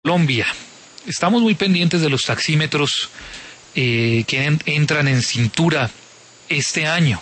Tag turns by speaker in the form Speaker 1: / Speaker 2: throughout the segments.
Speaker 1: Colombia. Estamos muy pendientes de los taxímetros que entran en cintura este año.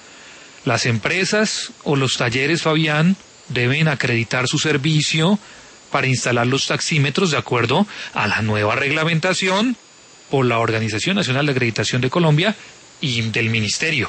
Speaker 1: Las empresas o los talleres, Fabián, deben acreditar su servicio para instalar los taxímetros de acuerdo a la nueva reglamentación por la Organización Nacional de Acreditación de Colombia y del Ministerio.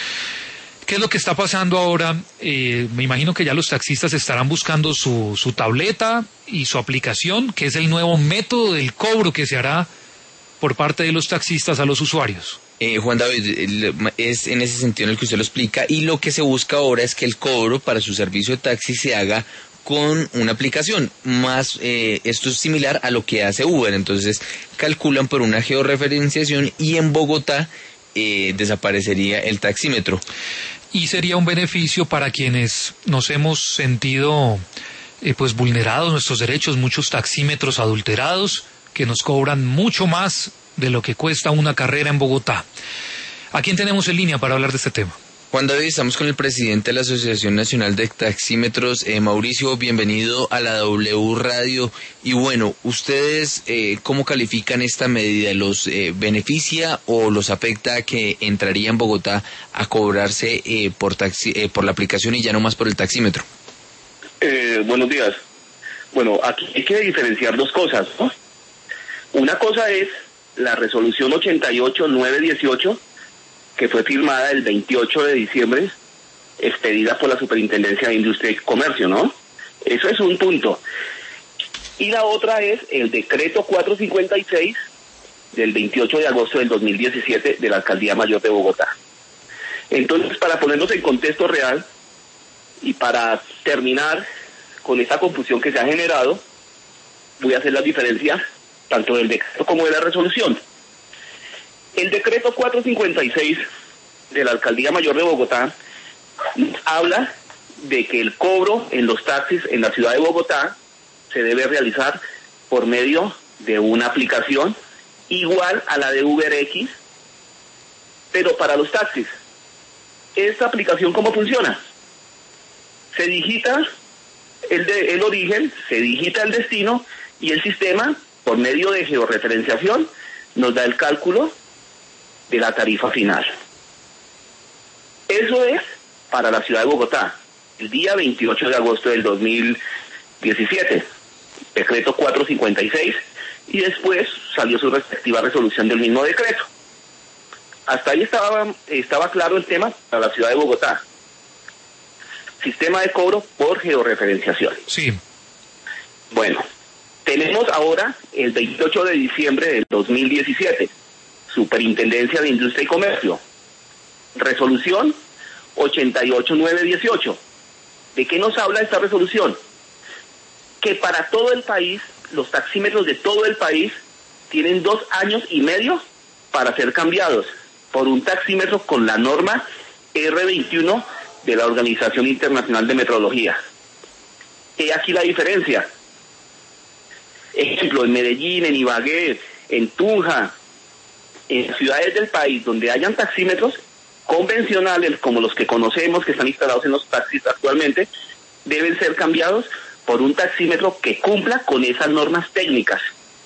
Speaker 1: ¿Qué es lo que está pasando ahora? Me imagino que ya los taxistas estarán buscando su tableta y su aplicación, que es el nuevo método del cobro que se hará por parte de los taxistas a los usuarios.
Speaker 2: Juan David, es en ese sentido en el que usted lo explica, y lo que se busca ahora es que el cobro para su servicio de taxi se haga con una aplicación, más esto es similar a lo que hace Uber. Entonces calculan por una georreferenciación y en Bogotá desaparecería el taxímetro.
Speaker 1: Y sería un beneficio para quienes nos hemos sentido pues vulnerados nuestros derechos, muchos taxímetros adulterados que nos cobran mucho más de lo que cuesta una carrera en Bogotá. ¿A quién tenemos en línea para hablar de este tema?
Speaker 2: Juan David, estamos con el presidente de la Asociación Nacional de Taxímetros, Mauricio, bienvenido a la W Radio. Y bueno, ¿ustedes cómo califican esta medida? ¿Los beneficia o los afecta que entraría en Bogotá a cobrarse por la aplicación y ya no más por el taxímetro?
Speaker 3: Buenos días. Bueno, aquí hay que diferenciar dos cosas, ¿no? Una cosa es la resolución 88-918, que fue firmada el 28 de diciembre, expedida por la Superintendencia de Industria y Comercio, ¿no? Eso es un punto. Y la otra es el decreto 456 del 28 de agosto del 2017 de la Alcaldía Mayor de Bogotá. Entonces, para ponernos en contexto real y para terminar con esa confusión que se ha generado, voy a hacer las diferencias tanto del decreto como de la resolución. El decreto 456 de la Alcaldía Mayor de Bogotá habla de que el cobro en los taxis en la ciudad de Bogotá se debe realizar por medio de una aplicación igual a la de UberX, pero para los taxis. ¿Esta aplicación cómo funciona? Se digita el origen, se digita el destino y el sistema, por medio de georreferenciación, nos da el cálculo de la tarifa final. Eso es para la ciudad de Bogotá, el día 28 de agosto del 2017, decreto 456, y después salió su respectiva resolución del mismo decreto. Hasta ahí estaba claro el tema para la ciudad de Bogotá. Sistema de cobro por georreferenciación.
Speaker 1: Sí.
Speaker 3: Bueno, tenemos ahora el 28 de diciembre del 2017, Superintendencia de Industria y Comercio, resolución 88-918. ¿De qué nos habla esta resolución? Que para todo el país, los taxímetros de todo el país tienen 2 años y medio para ser cambiados por un taxímetro con la norma R21 de la Organización Internacional de Metrología. ¿Qué aquí la diferencia? Ejemplo, en Medellín, en Ibagué, en Tunja, en ciudades del país donde hayan taxímetros convencionales como los que conocemos, que están instalados en los taxis actualmente, deben ser cambiados por un taxímetro que cumpla con esas normas técnicas.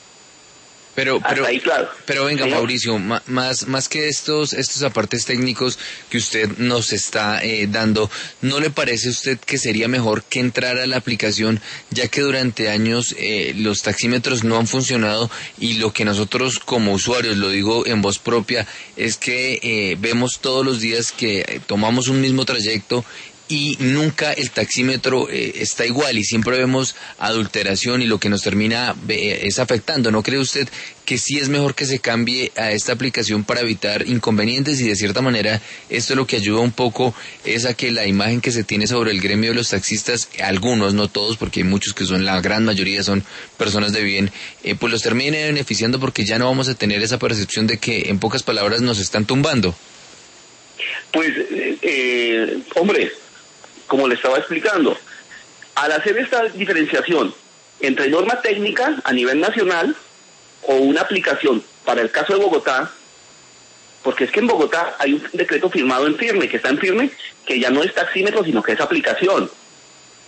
Speaker 2: Pero
Speaker 3: ahí, claro.
Speaker 2: Pero venga, ¿sí? Mauricio, más que estos apartes técnicos que usted nos está dando, ¿no le parece a usted que sería mejor que entrara a la aplicación, ya que durante años los taxímetros no han funcionado y lo que nosotros como usuarios, lo digo en voz propia, es que vemos todos los días que tomamos un mismo trayecto y nunca el taxímetro está igual y siempre vemos adulteración y lo que nos termina es afectando? ¿No cree usted que sí es mejor que se cambie a esta aplicación para evitar inconvenientes y de cierta manera esto lo que ayuda un poco es a que la imagen que se tiene sobre el gremio de los taxistas, algunos, no todos, porque hay muchos que son, la gran mayoría son personas de bien, pues los termine beneficiando porque ya no vamos a tener esa percepción de que en pocas palabras nos están tumbando?
Speaker 3: Pues, hombre, como le estaba explicando, al hacer esta diferenciación entre norma técnica a nivel nacional o una aplicación para el caso de Bogotá, porque es que en Bogotá hay un decreto firmado en firme, que está en firme, que ya no es taxímetro, sino que es aplicación.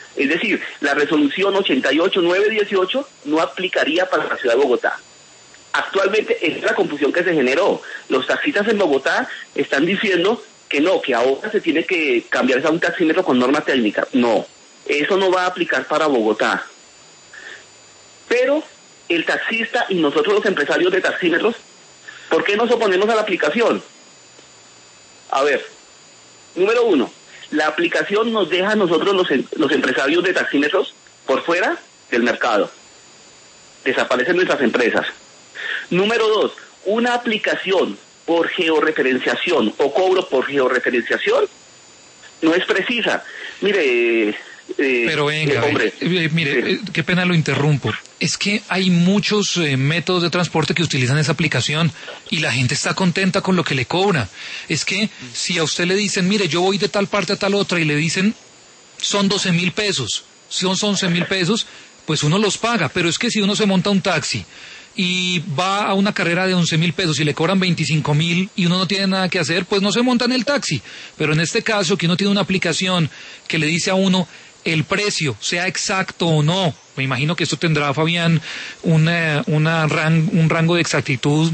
Speaker 3: Es decir, la resolución 88.918 no aplicaría para la ciudad de Bogotá. Actualmente es la confusión que se generó. Los taxistas en Bogotá están diciendo que no, que ahora se tiene que cambiar a un taxímetro con norma técnica. No, eso no va a aplicar para Bogotá. Pero el taxista y nosotros los empresarios de taxímetros, ¿por qué nos oponemos a la aplicación? A ver, número uno, la aplicación nos deja a nosotros los empresarios de taxímetros por fuera del mercado. Desaparecen nuestras empresas. Número dos, una aplicación por georreferenciación o cobro por georreferenciación no es precisa. Mire,
Speaker 1: pero venga,
Speaker 3: hombre,
Speaker 1: mire, qué pena lo interrumpo. Es que hay muchos métodos de transporte que utilizan esa aplicación y la gente está contenta con lo que le cobra. Es que si a usted le dicen, mire, yo voy de tal parte a tal otra y le dicen, son 12.000 pesos, son 11.000 pesos, pues uno los paga. Pero es que si uno se monta un taxi y va a una carrera de 11.000 pesos y le cobran 25.000 y uno no tiene nada que hacer, pues no se monta en el taxi. Pero en este caso, que uno tiene una aplicación que le dice a uno el precio, sea exacto o no, me imagino que esto tendrá, Fabián, un rango de exactitud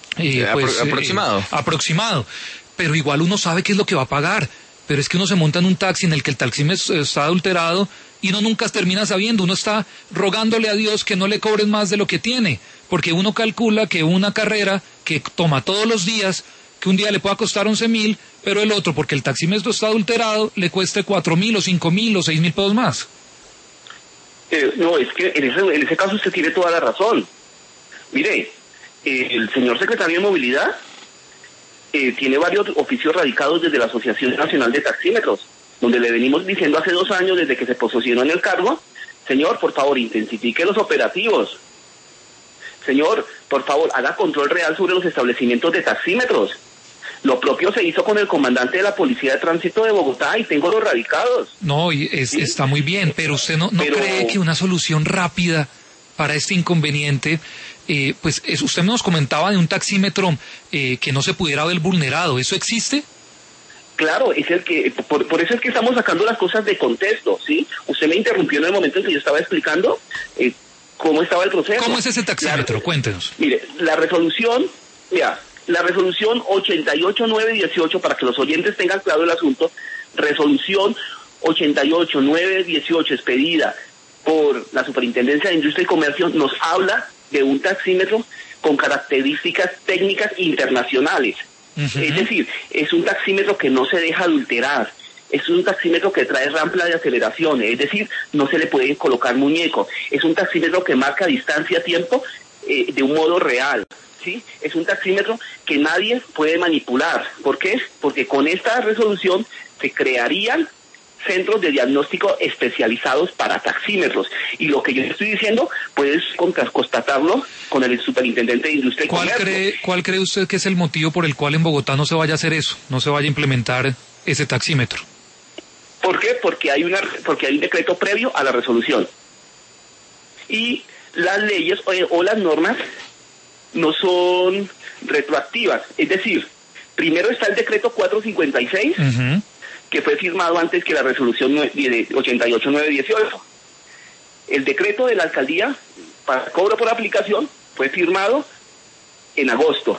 Speaker 1: aproximado, pero igual uno sabe qué es lo que va a pagar. Pero es que uno se monta en un taxi en el que el taxímetro está adulterado y uno nunca termina sabiendo, uno está rogándole a Dios que no le cobren más de lo que tiene, porque uno calcula que una carrera que toma todos los días, que un día le pueda costar 11.000, pero el otro, porque el taxímetro está adulterado, le cueste 4.000 o 5.000 o 6.000 pesos más.
Speaker 3: No, es que en ese caso usted tiene toda la razón. Mire, el señor secretario de Movilidad tiene varios oficios radicados desde la Asociación Nacional de Taxímetros, donde le venimos diciendo hace 2 años, desde que se posicionó en el cargo, señor, por favor, intensifique los operativos. Señor, por favor, haga control real sobre los establecimientos de taxímetros. Lo propio se hizo con el comandante de la Policía de Tránsito de Bogotá y tengo los radicados.
Speaker 1: No, y ¿sí? Está muy bien, pero usted no cree que una solución rápida para este inconveniente, usted nos comentaba de un taxímetro que no se pudiera ver vulnerado, ¿eso existe?
Speaker 3: Claro, es el que, por eso es que estamos sacando las cosas de contexto, ¿sí? Usted me interrumpió en el momento en que yo estaba explicando cómo estaba el proceso.
Speaker 1: ¿Cómo es ese taxímetro? Cuéntenos.
Speaker 3: Mire, la resolución 88.918, para que los oyentes tengan claro el asunto, resolución 88.918 expedida por la Superintendencia de Industria y Comercio, nos habla de un taxímetro con características técnicas internacionales. Es decir, es un taxímetro que no se deja adulterar, es un taxímetro que trae rampa de aceleración, es decir, no se le puede colocar muñeco, es un taxímetro que marca distancia-tiempo de un modo real, ¿sí? Es un taxímetro que nadie puede manipular. ¿Por qué? Porque con esta resolución se crearían centros de diagnóstico especializados para taxímetros. Y lo que yo estoy diciendo, puedes constatarlo con el superintendente de Industria y Comercio.
Speaker 1: ¿Cuál cree usted que es el motivo por el cual en Bogotá no se vaya a hacer eso, no se vaya a implementar ese taxímetro?
Speaker 3: ¿Por qué? Porque hay un decreto previo a la resolución. Y las leyes o las normas no son retroactivas. Es decir, primero está el decreto 456, que fue firmado antes que la resolución 88.918. El decreto de la alcaldía para cobro por aplicación fue firmado en agosto.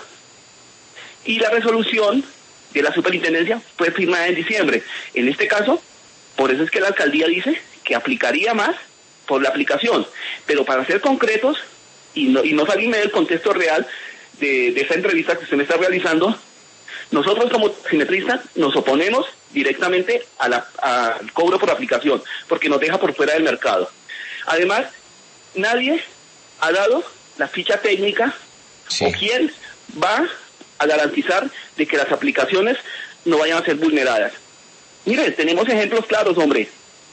Speaker 3: Y la resolución de la superintendencia fue firmada en diciembre. En este caso, por eso es que la alcaldía dice que aplicaría más por la aplicación. Pero para ser concretos, y no salirme del contexto real de esta entrevista que usted me está realizando, nosotros como taximetristas nos oponemos directamente al cobro por aplicación, porque nos deja por fuera del mercado. Además, nadie ha dado la ficha técnica o quién va a garantizar de que las aplicaciones no vayan a ser vulneradas. Mire, tenemos ejemplos claros, hombre.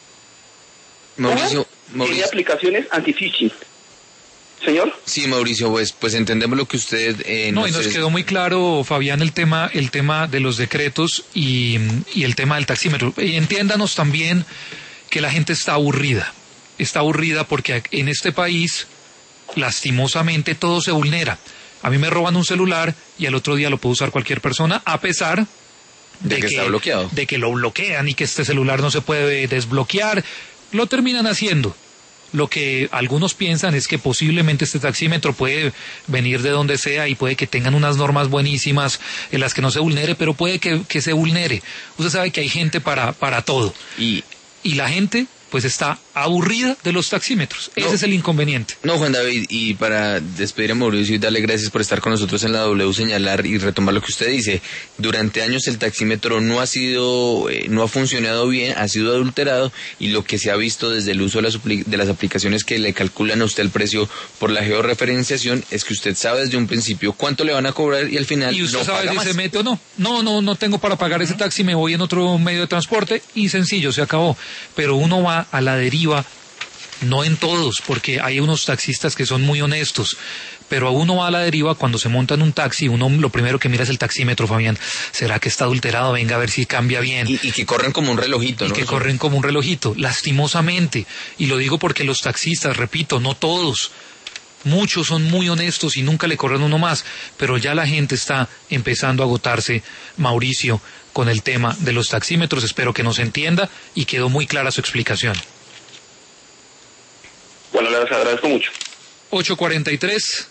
Speaker 2: Mauricio.
Speaker 3: Tiene aplicaciones anti-phishing. Señor.
Speaker 2: Sí, Mauricio, pues entendemos lo que usted...
Speaker 1: y nos quedó muy claro, Fabián, el tema de los decretos y el tema del taxímetro. Y entiéndanos también que la gente está aburrida porque en este país, lastimosamente, todo se vulnera. A mí me roban un celular y al otro día lo puede usar cualquier persona, a pesar
Speaker 2: de que está bloqueado,
Speaker 1: de que lo bloquean y que este celular no se puede desbloquear. lo terminan haciendo. Lo que algunos piensan es que posiblemente este taxímetro puede venir de donde sea y puede que tengan unas normas buenísimas en las que no se vulnere, pero puede que se vulnere. Usted sabe que hay gente para todo. Y la gente pues está aburrida de los taxímetros. Ese es el inconveniente.
Speaker 2: No, Juan David, y para despedir a Mauricio y darle gracias por estar con nosotros en la W, señalar y retomar lo que usted dice. Durante años el taxímetro no ha funcionado bien, ha sido adulterado, y lo que se ha visto desde el uso de las aplicaciones que le calculan a usted el precio por la georreferenciación es que usted sabe desde un principio cuánto le van a cobrar y al final
Speaker 1: y usted
Speaker 2: no
Speaker 1: sabe
Speaker 2: paga
Speaker 1: si
Speaker 2: más.
Speaker 1: Se mete o no. No tengo para pagar ese taxi, me voy en otro medio de transporte y sencillo, se acabó. Pero uno va a la deriva, no en todos, porque hay unos taxistas que son muy honestos, pero uno va a la deriva cuando se monta en un taxi, uno lo primero que mira es el taxímetro, Fabián. ¿Será que está adulterado? Venga a ver si cambia bien.
Speaker 2: Y que corren como un relojito, ¿no?
Speaker 1: Y que corren como un relojito, lastimosamente. Y lo digo porque los taxistas, repito, no todos, muchos son muy honestos y nunca le corren uno más, pero ya la gente está empezando a agotarse, Mauricio, con el tema de los taxímetros. Espero que nos entienda y quedó muy clara su explicación.
Speaker 3: Bueno, les agradezco mucho.
Speaker 1: 8:43.